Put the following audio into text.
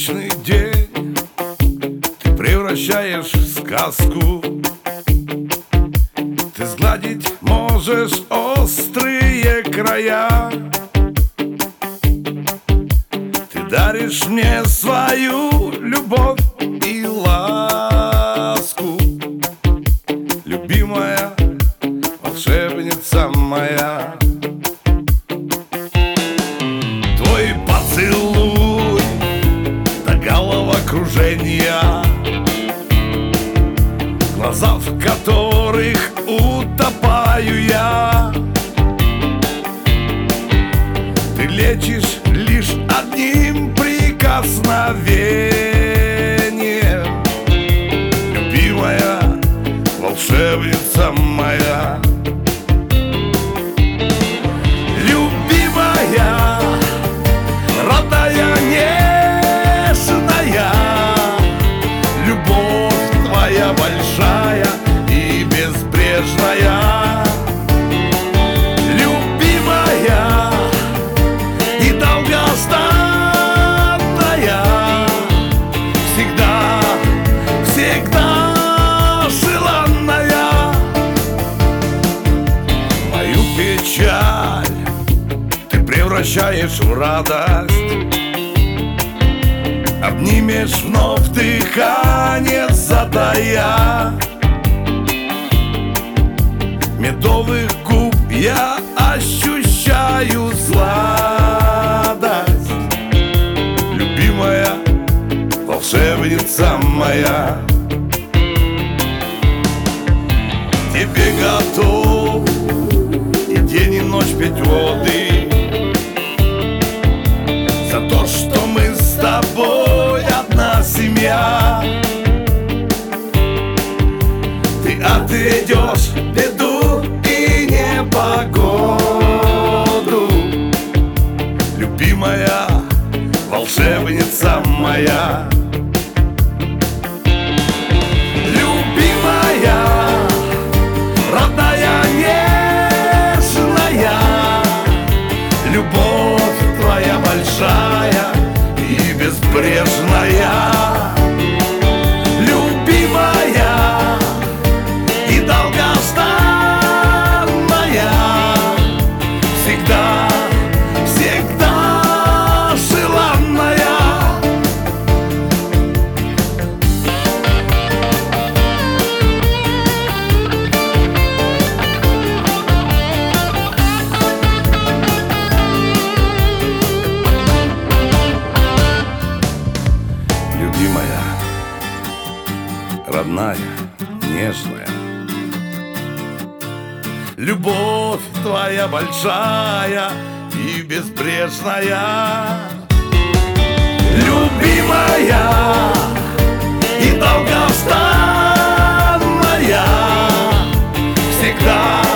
обычный день ты превращаешь в сказку. Ты сгладить можешь острые края. Ты даришь мне свою любовь и ласку, любимая волшебница моя. Твой поцелуй до головокружения, глаза, в которых утопаю я. Ты лечишь лишь одним прикосновением, любимая волшебница моя. Любимая, родная, нежная, любовь твоя большая и безбрежная. Любимая и долгожданная, всегда, всегда желанная. Мою печаль ты превращаешь в радость, обнимешь вновь дыхание затая. Медовых губ я ощущаю сладость, любимая волшебница моя. Тебе готов и день и ночь петь воды за то, что мы с тобой одна семья. Ты отведешь беду и непогоду, любимая волшебница моя. Любимая, родная, нежная, любовь твоя большая и безбрежная. Любимая и долгожданная, всегда, всегда желанная. Любимая, родная, нежная, любовь твоя большая и безбрежная. Любимая и долгожданная, всегда,